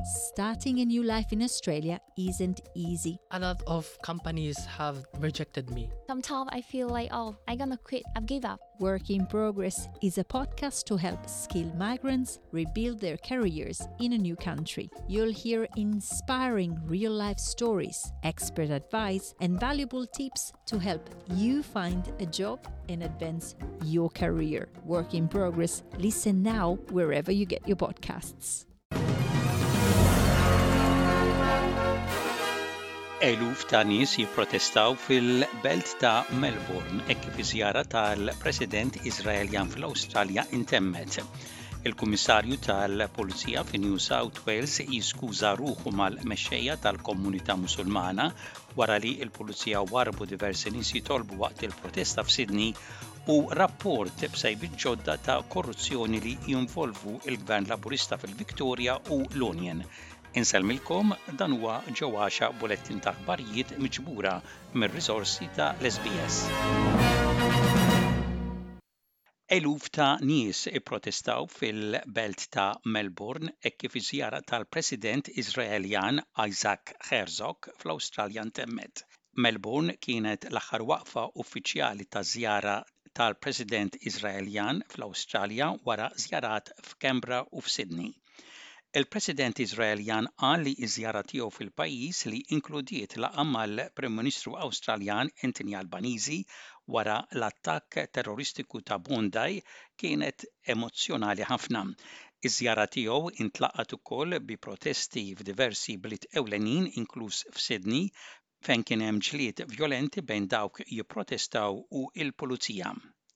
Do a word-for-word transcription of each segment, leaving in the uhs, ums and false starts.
Starting a new life in Australia isn't easy. A lot of companies have rejected me. Sometimes I feel like, oh, I'm gonna quit, I've give up. Work in Progress is a podcast to help skilled migrants rebuild their careers in a new country. You'll hear inspiring real-life stories, expert advice, and valuable tips to help you find a job and advance your career. Work in Progress. Listen now wherever you get your podcasts. Eluf ta' nies jipprotestaw fil-belt ta' Melbourne hekk kif iż-żjara tal-President Iżraeljan fl-Awstralja intemmet. Il-Kummissarju tal-Pulizija fi New South Wales jiskuża ruħu mal-mexxejja tal-Komunità Musulmana wara li l-Pulizija warbu diversi nies jitolbu waqt il-protesta f'Sydney u rapport b'sejbiet ġodda ta' korruzzjoni li jinvolvu il-Gvern Laburista fil-Victoria u l-Union. Inselmilkom dan huwa ġewwaxa bulettin ta' aħbarijiet miġbura mir-riżorsi ta' l-S B S. Eluf ta' nies ipprotestaw fil-belt ta' Melbourne hekk kif iż-żjara tal-President Iżraeljan Isaac Herzog fl-Awstralja ntemmet. Melbourne kienet l-aħħar waqfa uffiċjali ta' żjara tal-President Iżraeljan fl-Awstralja wara żjarat f'Canberra u f'Sydney. Il-President Iżraeljan qal li ż-żjara tiegħu fil-pajjiż li inkludiet laqgħa mal-Prim Ministru Awstraljan Anthony Albanese wara l-attakk terroristiku ta' Bondi kienet emozzjonali ħafna. Iż-żjara tiegħu intlaqat ukoll bi protesti f'diversi bliet ewlenin inkluż f'Sydney fejn kien hemm ġlied vjolenti bejn dawk jipprotestaw u l-pulizija.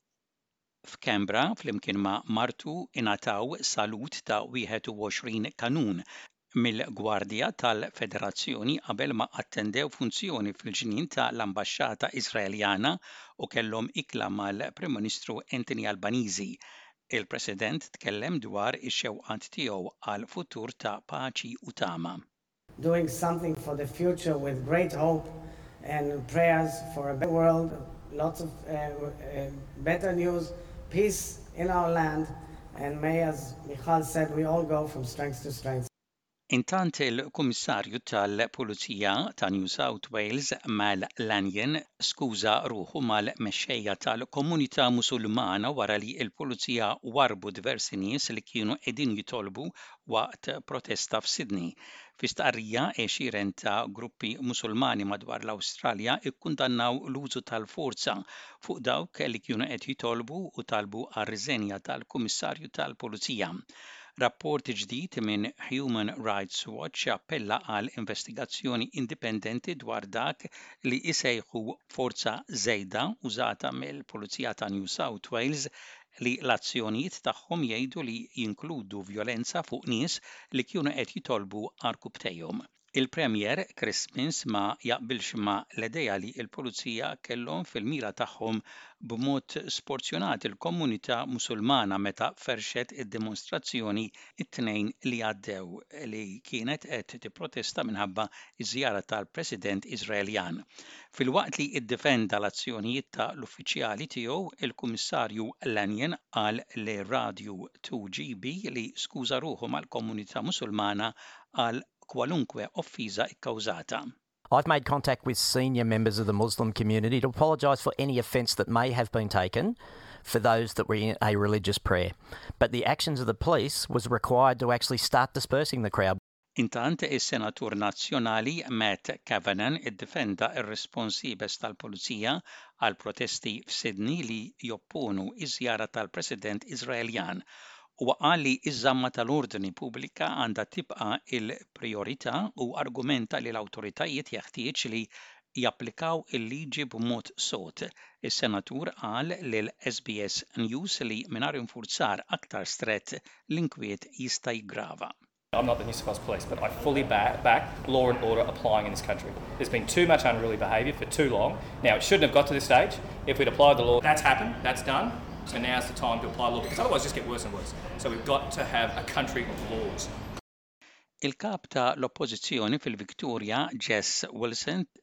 F'Canberra flimkien ma' martu ingħataw salut ta' wieħed u għoxrin kanun mill-Gwardja tal-Federazzjoni qabel ma attendew funzjoni fil-ġnien ta' l-Ambaxxata Iżraeljana u kellhom ikla mal-Prim Ministru Anthony Albanese. Il-President tkellem dwar ix-xewqat tiegħu għal futur ta' paċi u tama. Doing something for the future with great hope and prayers for a better world, lots of uh, uh, better news, peace in our land, and may, as Michal said, we all go from strength to strength. Intant il-Kummissarju tal-Pulizija ta' New South Wales Mal Lanyon skuża ruħu mal-mexxejja tal-Komunità Musulmana wara li l-Pulizija warbu diversi nies li kienu qegħdin jitolbu waqt protesta f'Sydney. Fi stqarrija għexieren ta' gruppi Musulmani madwar l-Awstralja ikkundannaw l-użu tal-forza fuq dawk li kienu qed jitolbu u talbu għar-riżenja tal-Kummissarju tal-Pulizija. Rapport ġdid minn Human Rights Watch appella għal investigazzjoni indipendenti dwar dak li jsejħu forza żejda użata mill-Pulizija ta' New South Wales li l-azzjonijiet tagħhom jgħidu li jinkludu vjolenza fuq nies li kienu qed jitolbu għall-kubtejhom. Il-Premier Chris Minns ma jaqbilx ma l-idea li l-Pulizija kellhom fil-mira tagħhom b'mod sporzjonat il-Komunità Musulmana meta ferxet id-dimostrazzjoni it-tnejn li għaddew li kienet qed tipprotesta minħabba iż-żjara tal-President Iżraeljan. Filwaqt li ddefenda l-azzjonijiet ta' l-uffiċjali tiegħu, il-Kummissarju Lanyon qal li Radio two G B li skuża ruħu mal-Komunità Musulmana għal kwalunkwe offiża ikkawżata. I've made contact with senior members of the Muslim community to apologise for any offence that may have been taken for those that were in a religious prayer. But the actions of the police was required to actually start dispersing the crowd. Intant is-Senatur Nazzjonali Matt Cavanagh iddefenda r-responsibes tal-Pulizija għal protesti f'Sydney li jopponu iż-żjara tal-President Iżraeljan. U qal li iż-żamma tal-ordni pubblika għandha tibqa' il-prijorità u argumenta li l-awtoritajiet jeħtieġ li japplikaw il-liġi b'mod sod. Is-Senatur qal lil S B S News li mingħajr infurzar aktar strett l-inkwiet jista' jiggrava. I'm not the New South Wales Police, but I fully back, back law and order applying in this country. There's been too much unruly behaviour for too long. Now, it shouldn't have got to this stage. If we'd applied the law, that's happened, that's done. So now's the time to apply law, because otherwise it's just get worse and worse. So we've got to have a country of laws. Il-kap ta' l-Oppożizzjoni fil-Victoria, Jess Wilson,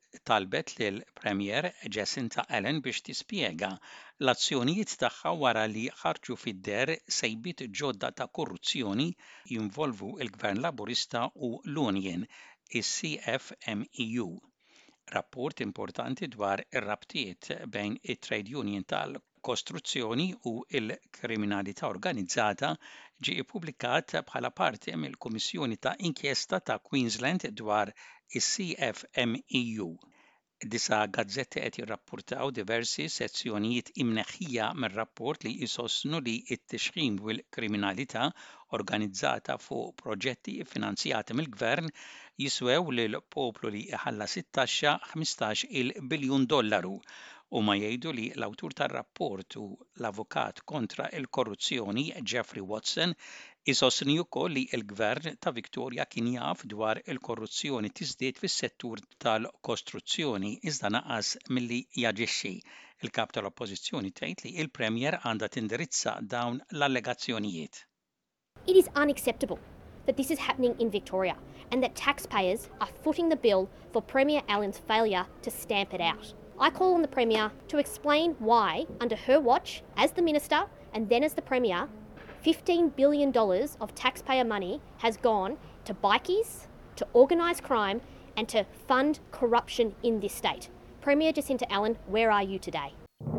talbet lil Premier Jacinta Allen biex tispjega l-azzjonijiet tagħha wara li ħarġu fid-der sejbiet ġodda ta' korruzzjoni jinvolvu l-Gvern Laburista u l-Union, is-C F M E U. Rapport importanti dwar ir-rabtiet bejn it-Trade Union tal-Kostruzzjoni u l-Kriminalità Organizzata ġie ppubblikat bħala parti mill-Kummissjoni ta' Inkjesta ta' Queensland dwar is-C F M E U. Disa gazzetti qed jirrappurtaw diversi sezzjonijiet imneħħija mir-rapport li jsostnu li t-tixħim u l-kriminalità organizzata fuq proġetti finanzjati mill-Gvern jiswew lill-poplu li iħallas it-taxxa ħmistax-il biljun dollaru u ma jgħidu li l-awtur tar-rapport u l-avukat kontra l-korruzzjoni Jeffrey Watson isostni wkoll li l-Gvern ta' Victoria kien jaf dwar il-korruzzjoni tiżdied fis-settur tal-kostruzzjoni iżda naqas milli jaġixxi. Il-kap tal-Oppożizzjoni tgħid li l-Premier għandha tindirizza dawn l-allegazzjonijiet. It is unacceptable that this is happening in Victoria and that taxpayers are footing the bill for Premier Allen's failure to stamp it out. I call on the Premier to explain why, under her watch, as the Minister and then as the Premier, fifteen billion dollars of taxpayer money has gone to bikies, to organised crime and to fund corruption in this state. Premier Jacinta Allen, where are you today?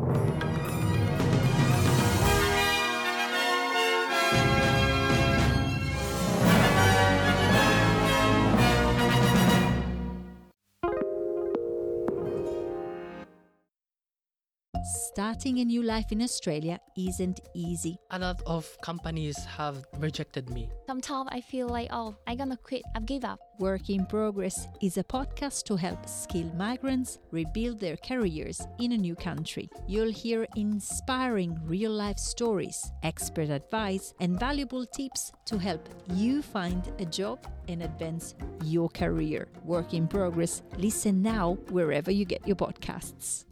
Starting a new life in Australia isn't easy. A lot of companies have rejected me. Sometimes I feel like, oh, I'm gonna quit. I've give up. Work in Progress is a podcast to help skilled migrants rebuild their careers in a new country. You'll hear inspiring real-life stories, expert advice, and valuable tips to help you find a job and advance your career. Work in Progress. Listen now wherever you get your podcasts.